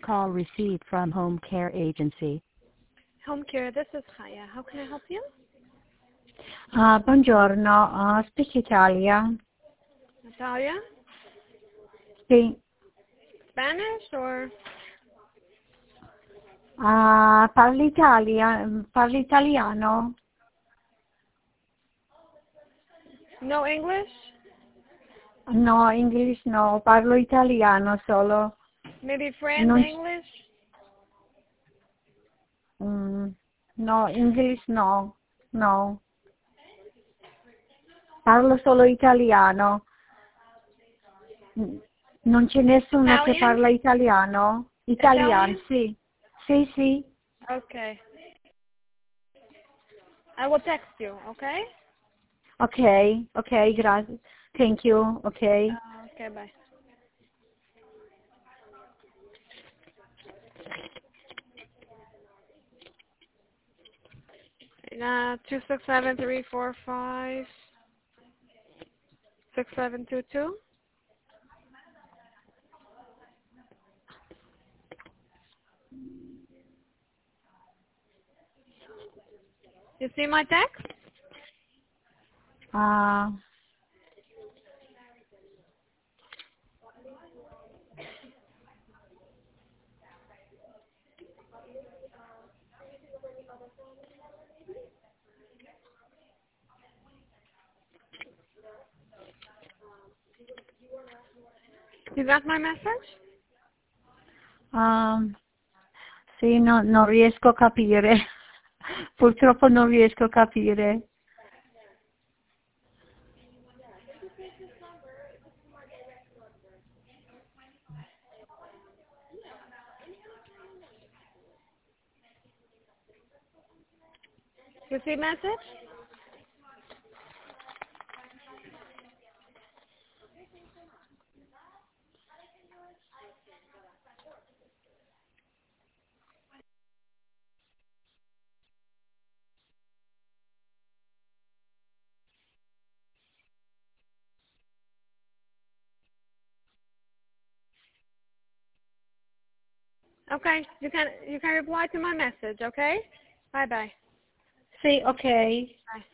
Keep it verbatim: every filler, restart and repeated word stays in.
Call received from Home Care Agency. Home Care, this is Chaya. How can I help you? Uh, buongiorno, uh, speak Italia. Natalia? Sì. Spanish or? Uh, parli Italia, parli italiano? No English? No, English no, parlo italiano solo. Maybe French, Non... English? Mm, no, English no, no. Parlo solo italiano. Non c'è nessuno Italian? che parla italiano? Italiano, Italian? sì. Sì, sì. Okay. I will text you, okay? Ok, ok, grazie. Thank you, ok. Uh, okay, bye. Uh, two six seven three four five six seven two two. You see my text? Uh, You got my message? um, sì, no, non riesco a capire. Purtroppo non riesco a capire. You see message? Okay, you can you can reply to my message, okay? Bye bye. Sì, ok. Bye.